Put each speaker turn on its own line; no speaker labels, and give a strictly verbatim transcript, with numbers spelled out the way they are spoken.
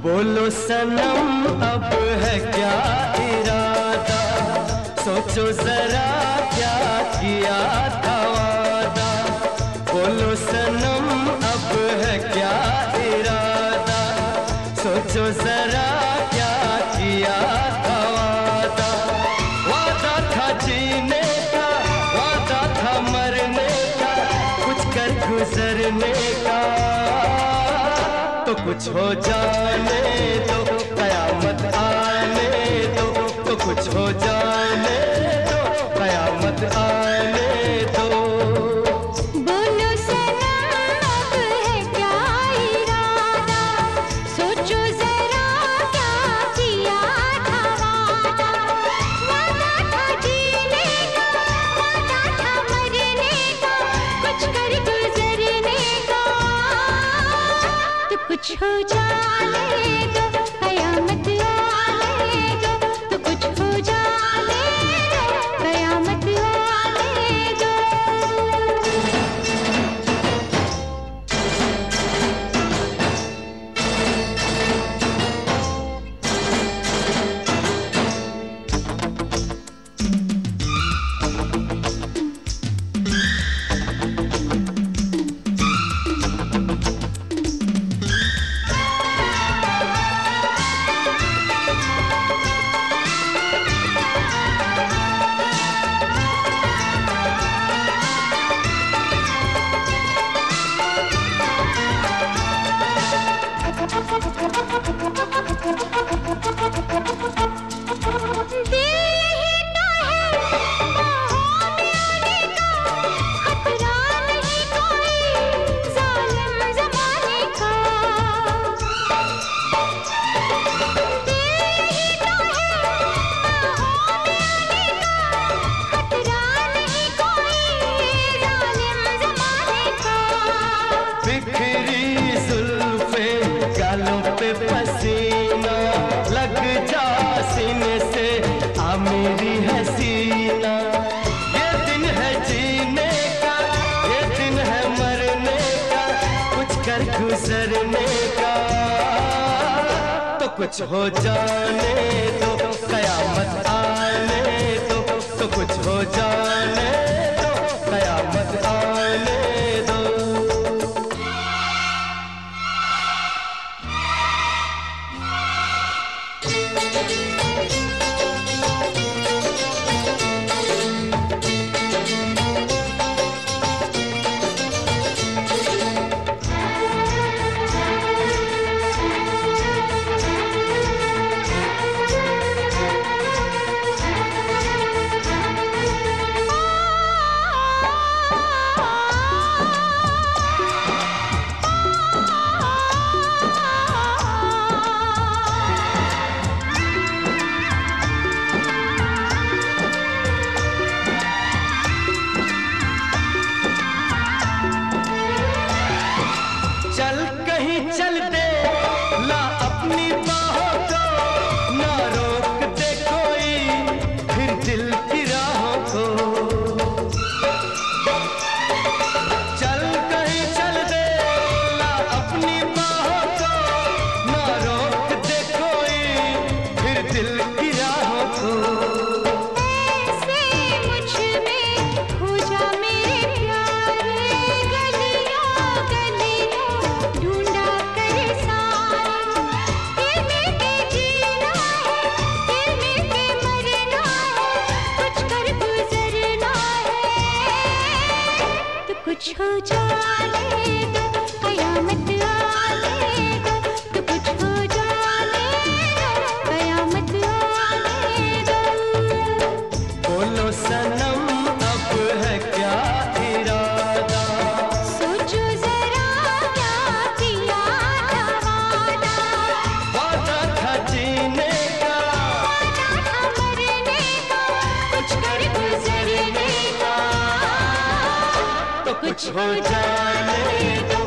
बोलो सनम अब है क्या इरादा, सोचो जरा क्या किया था वादा। बोलो सनम अब है क्या इरादा, सोचो जरा क्या किया था वादा। वादा था जीने का, वादा था मरने का, कुछ कर गुजरने का। तो कुछ हो जाने दो, कयामत आने दो। तो कुछ हो जाने दो, कयामत आने दो।
बोलो सनम अब है क्या इरादा, सोचो जरा क्या किया था वादा। वादा था जीने का, वादा था मरने का, कुछ कर गुजरने का। तो कुछ हो जाने दो, कयामत आने दो। तो कुछ हो जाने दो, कयामत आने दो।
पसीना लग जा सीने से, आ मेरी हसीना। ये दिन है जीने का, ये दिन है मरने का, कुछ कर गुजरने का। तो कुछ हो जाने दो, कयामत आने दो। तो कुछ हो जाने दो, कयामत आने दो। चल कहीं चल दे ला अपनी बाहों को, ना रोक दे कोई फिर दिल की राहों को। चल कहीं चल दे ला अपनी बाहों को, ना रोक दे कोई फिर दिल की राहों को।
ऐसे मुझ में खो जा मेरे प्यारे, गलियों गलियों ढूंढा कर सारे। दिल में के जीना है, दिल में के मरना है, कुछ कर गुजरना है। तो कुछ हो जाने दो, कयामत आने दो। तो कुछ हो जाने दो, कयामत आने दो।
बोलो सनम अब है क्या इरादा,
सोचो जरा क्या किया था वादा।
वादा था जीने का,
वादा था मरने का, कुछ कर गुजरने का।
तो कुछ हो जाने दो,